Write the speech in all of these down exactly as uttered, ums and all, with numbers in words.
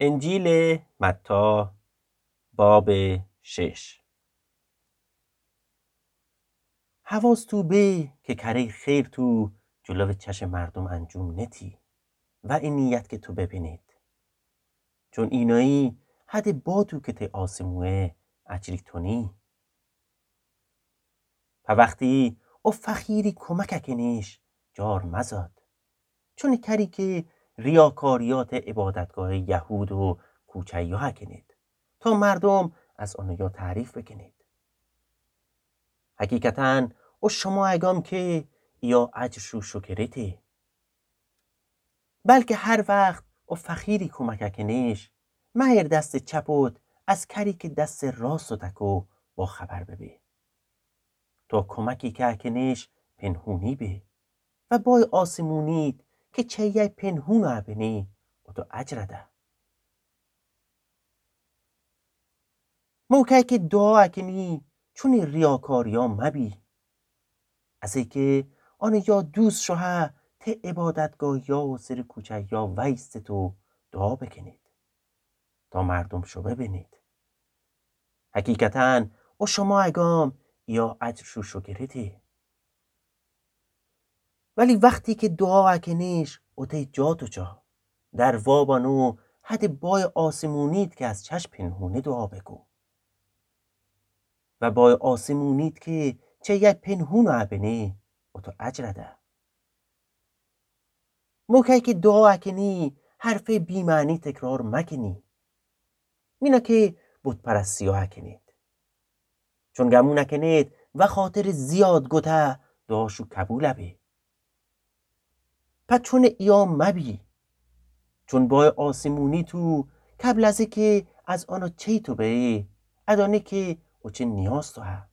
انجیل متی باب شش. حواس تو به که کره خیر تو جلو چشم مردم انجام نتی و این نیت که تو ببینید چون اینایی حد با تو که تی آسموه اجری تونی و وقتی او فخیری کمک کنیش جار مزاد چون کری که ریاکاریات عبادتگاه یهود و کوچه ها کنید تا مردم از آنها تعریف بکنید. حقیقتاً او شما اگام که یا اجر و شکرتی بلکه هر وقت او فخیری کمک کنیش مهر دست چپود از کری که دست راست تکو با خبر ببی تا کمکی که کنیش پنهونی بی و بای آسمونید که چه پنهون عبنی و تو اجر ده. موقعی که دعا کنی چون ریاکاریا مبی از ای که آن یا دوست شوها ته عبادتگاه یا و سر کوچه یا ویست تو دعا بکنید تا مردم شو ببینید. حقیقتاً او شما اگام یا اجر شو شکرتی ولی وقتی که دعا کنیش او ته جا تو جا در وابانو حد بای آسمونید که از چشم پنهونه دعا بگو و بای آسمونید که چه یک پنهون عبنی و تو اجر ده. موقعی که دعا کنی حرف بیمعنی تکرار مکنی مینا که بت پرستی ها کنید چون گمون نکنید و خاطر زیاد گوته دعاشو قبول بی پس چون ایام مبی چون بای آسمونی تو قبل از که از آنها چی تو بی ادانه که او چه نیاز تو ها.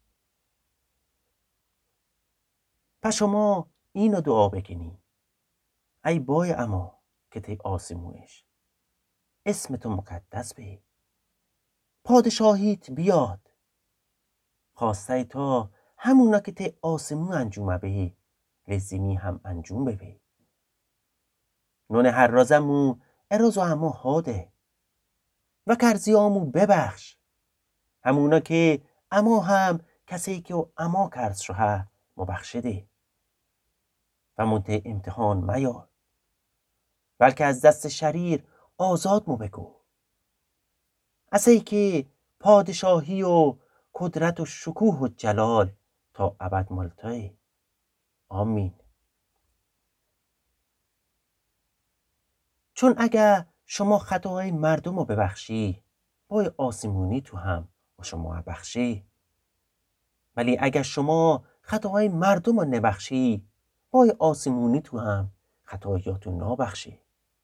پس شما اینو دعا بکنی ای بای اما که تی آسمونش اسم تو مقدس بی پادشاهیت بیاد خواسته تا همونا که تی آسمون انجوم بی لزیمی هم انجوم ببی نون هر رازمو ارازو اما هاده و کرزیامو ببخش همونا که اما هم کسی که اما کرز شوها مبخشده و منته امتحان میار بلکه از دست شریر آزاد مو بگو از ای که پادشاهی و قدرت و شکوه و جلال تا ابد ملتای. آمین. چون اگر شما خطاهای مردم رو ببخشی بای آسمونی تو هم و شما بخشی ولی اگر شما خطاهای مردم رو نبخشی بای آسمونی تو هم خطایاتو نابخشی.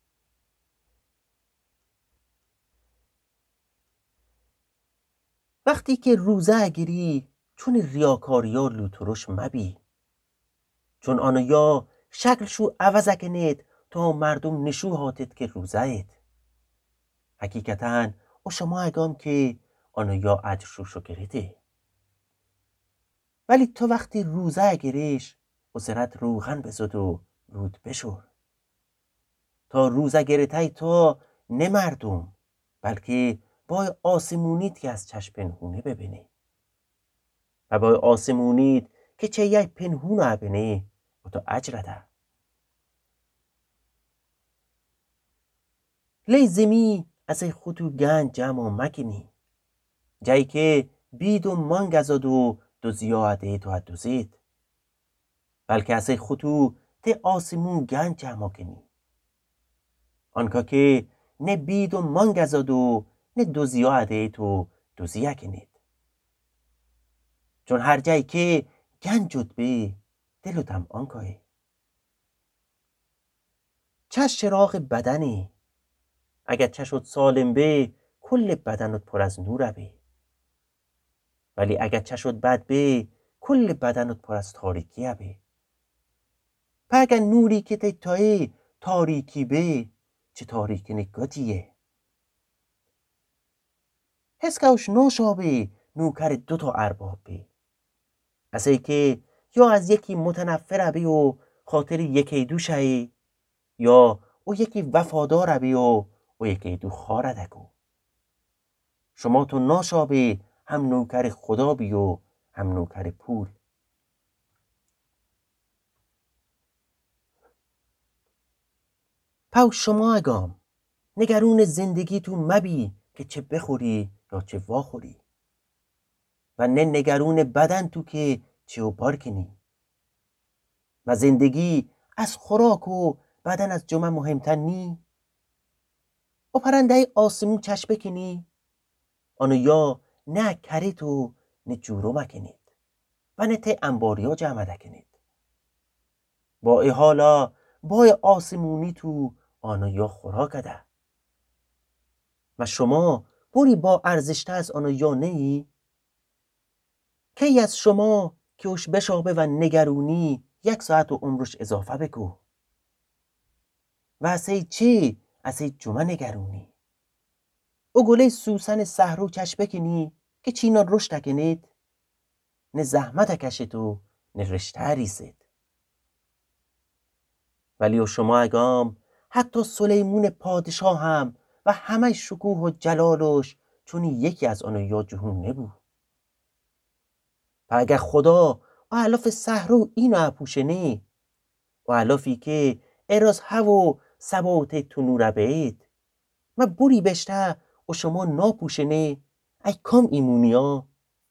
وقتی که روزه اگیری چون ریاکاریا لوترش مبی چون آنیا شکلشو عوض کنید تا مردم نشو هاتید که روزه اید. حقیقتاً او شما اگام که آنیا اجرشو شکرتی ولی تو وقتی روزه اگیریش و سرت روغن بزد و رود بشور تا روزه گرتی تو نه مردم بلکه بای آسمونید که از چشم پنهونه ببینی و بای آسمونید که چه یک پنهون عبنی و تو اجر ده. لیزمی از خودو گنج جمع مکنی جایی که بید و مانگ ازاد و دو زیاده تو دوزید بلکه از خودو ته آسمون گنج جمع کنی آنکا که نه بید و مانگ ازاد و نه دو زیاده تو دوزیه کنید چون هر جایی که گنجت بی دلتم آنکایی. چش چراغ بدنی اگر چشت سالم بی کل بدنت پر از نور بی ولی اگر چشت بد بی کل بدنت پر از تاریکی بی پا اگر نوری که تی تایی تاریکی بی چه تاریکی نگاتیه حس کوش نوشا بی نوکر دوتا ارباب بی از ای که یا از یکی متنفر بی و خاطر یکی دوشایی یا او یکی وفادار بی و و یکی دو خاردکو. شما تو ناشابه هم نوکر خدا بی و هم نوکر پول. پاو شما اگام نگرون زندگی تو مبی که چه بخوری یا چه واخوری، و نه نگرون بدن تو که چه و بار کنی. و زندگی از خوراک و بدن از جمع مهمتر نی. و پرنده آسمون چشم بکنی، آنو یا نه کری تو نه جورو مکنید و نه ته انباریا جمع دکنید. با ای حالا بای آسمونی تو آنو یا خوراک ده. و شما بوری با ارزشته از آنو یا نهی؟ کی از شما که اوش بشابه و نگرونی یک ساعت و عمرش اضافه بکو. و اسی چی؟ اسی جمعه نگرونی. او گله سوسن سهرو چشم بکنی که چینا رشد تکنید، نه زحمت کشید و نه رشته ریسید. ولی و شما اگام حتی سلیمون پادشاه هم و همه شکوه و جلالش چون یکی از آنو یا جهون نبو. و اگر خدا و علاف سهرو اینو اپوشنه و علافی که اراز هوا سبات تو نوره بید و بوری بشته و شما ناپوشنه ای کام ایمونیا.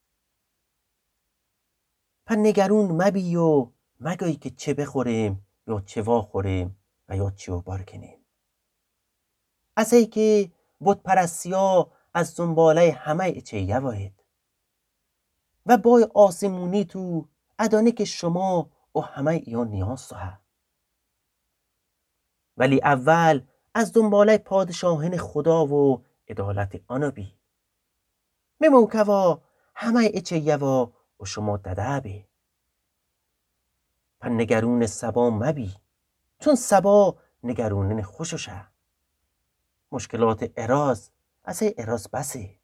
پر نگرون مبی و مگایی که چه بخوریم یا چه واخوریم و یا چه و بار کنیم. از ای که بت پرستیا از دنباله همه چه یواید و بای آسمونی تو ادانه که شما و همه یا نیاز تو ها. ولی اول از دنباله پادشاهن خدا و عدالت آنو بی. مموکوا همه اچه یوا و شما دده بی. پر نگرون سبا مبی، چون سبا نگرونن خوششه. مشکلات اراز از ای اراز بسه.